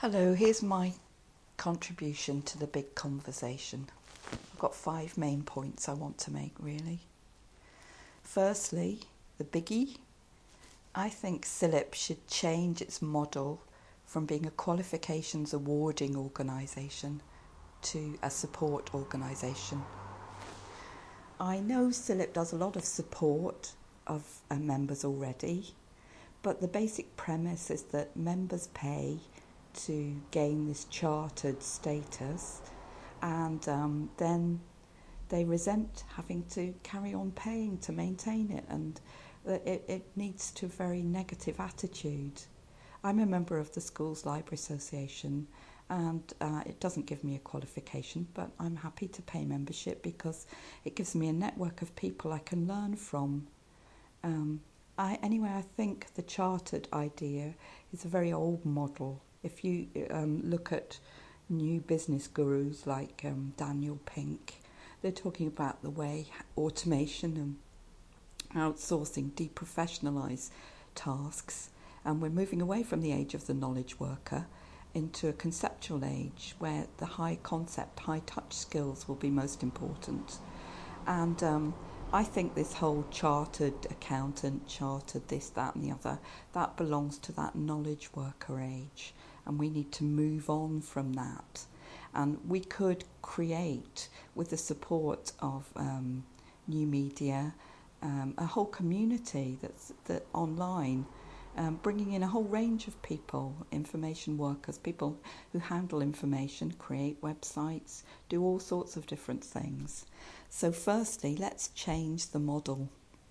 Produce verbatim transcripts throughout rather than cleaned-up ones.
Hello, here's my contribution to the big conversation. I've got five main points I want to make, really. Firstly, the biggie. I think C I L I P should change its model from being a qualifications awarding organisation to a support organisation. I know C I L I P does a lot of support of uh, members already, but the basic premise is that members pay to gain this chartered status, and um, then they resent having to carry on paying to maintain it, and it, it needs to a very negative attitude. I'm a member of the Schools Library Association, and uh, it doesn't give me a qualification, but I'm happy to pay membership because it gives me a network of people I can learn from. Um, I, anyway, I think the chartered idea is a very old model. If you um, look at new business gurus like um, Daniel Pink, they're talking about the way automation and outsourcing deprofessionalise tasks, and we're moving away from the age of the knowledge worker into a conceptual age where the high concept, high touch skills will be most important. And um, I think this whole chartered accountant, chartered this, that and the other, that belongs to that knowledge worker age, and we need to move on from that. And we could create, with the support of um, new media, um, a whole community that's that online, um, bringing in a whole range of people, information workers, people who handle information, create websites, do all sorts of different things. So firstly, let's change the model.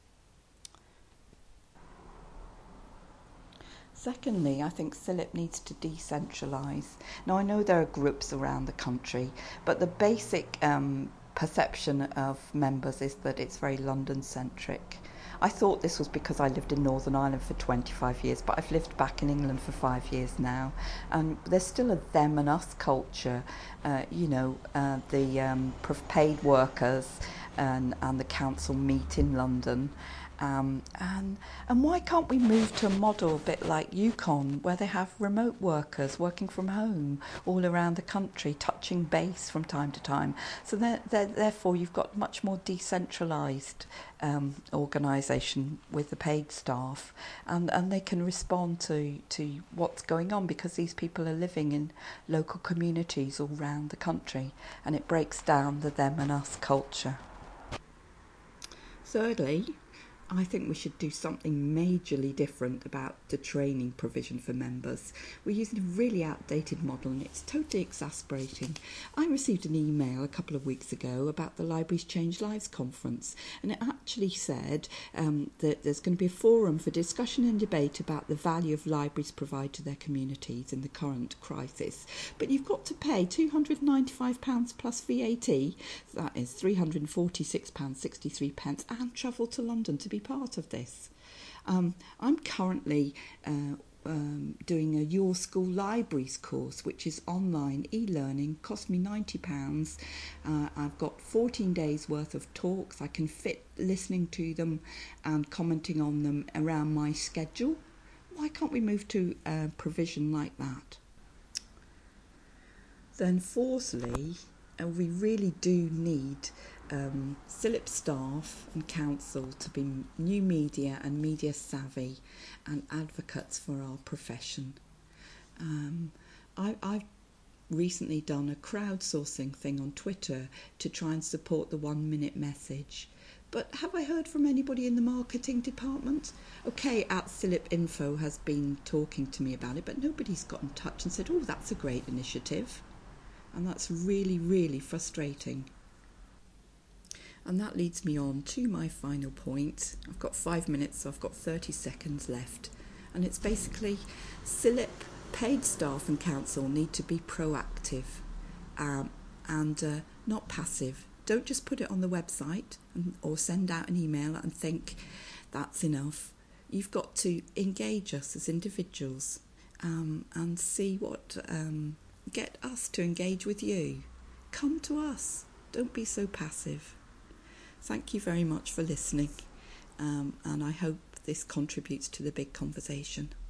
Secondly, I think C I L I P needs to decentralise. Now, I know there are groups around the country, but the basic um, perception of members is that it's very London-centric. I thought this was because I lived in Northern Ireland for twenty-five years, but I've lived back in England for five years now, and there's still a them and us culture. Uh, you know, uh, the um, paid workers and, and the council meet in London. Um, and and why can't we move to a model a bit like Yukon, where they have remote workers working from home all around the country, touching base from time to time? So they're, they're, therefore you've got much more decentralised um, organisation with the paid staff, and, and they can respond to, to what's going on because these people are living in local communities all around the country, and it breaks down the them and us culture. Thirdly, I think we should do something majorly different about the training provision for members. We're using a really outdated model and it's totally exasperating. I received an email a couple of weeks ago about the Libraries Change Lives conference, and it actually said um, that there's going to be a forum for discussion and debate about the value of libraries provide to their communities in the current crisis. But you've got to pay two hundred and ninety-five pounds plus V A T, that is three hundred and forty-six pounds sixty-three, and travel to London to be part of this. Um, I'm currently uh, um, doing a Your School Libraries course, which is online e-learning, cost me ninety pounds. Uh, I've got fourteen days worth of talks. I can fit listening to them and commenting on them around my schedule. Why can't we move to a provision like that? Then fourthly, uh, we really do need Um, C I L I P staff and council to be new media and media savvy and advocates for our profession. Um, I, I've recently done a crowdsourcing thing on Twitter to try and support the one minute message. But have I heard from anybody in the marketing department? Okay, at C I L I P Info has been talking to me about it, but nobody's got in touch and said, oh, that's a great initiative. And that's really, really frustrating. And that leads me on to my final point. I've got five minutes, so I've got thirty seconds left. And it's basically C I L I P paid staff and council need to be proactive um, and uh, not passive. Don't just put it on the website and, or send out an email and think that's enough. You've got to engage us as individuals um, and see what, um, get us to engage with you. Come to us. Don't be so passive. Thank you very much for listening, um, and I hope this contributes to the big conversation.